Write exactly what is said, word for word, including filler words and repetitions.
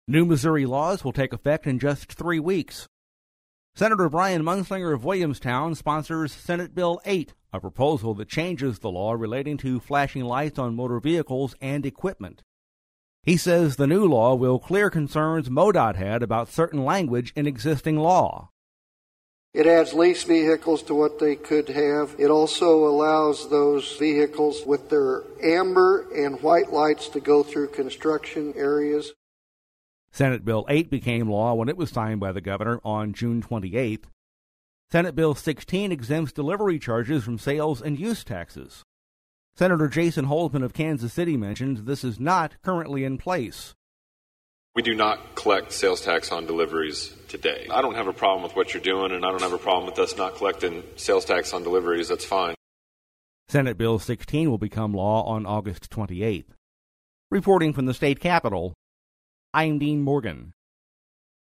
New Missouri laws will take effect in just three weeks. Senator Brian Munslinger of Williamstown sponsors Senate Bill eight, a proposal that changes the law relating to flashing lights on motor vehicles and equipment. He says the new law will clear concerns MoDOT had about certain language in existing law. It adds lease vehicles to what they could have. It also allows those vehicles with their amber and white lights to go through construction areas. Senate Bill eight became law when it was signed by the governor on June twenty-eighth. Senate Bill sixteen exempts delivery charges from sales and use taxes. Senator Jason Holzman of Kansas City mentioned this is not currently in place. We do not collect sales tax on deliveries today. I don't have a problem with what you're doing, and I don't have a problem with us not collecting sales tax on deliveries. That's fine. Senate Bill sixteen will become law on August twenty-eighth. Reporting from the state capitol, I'm Dean Morgan.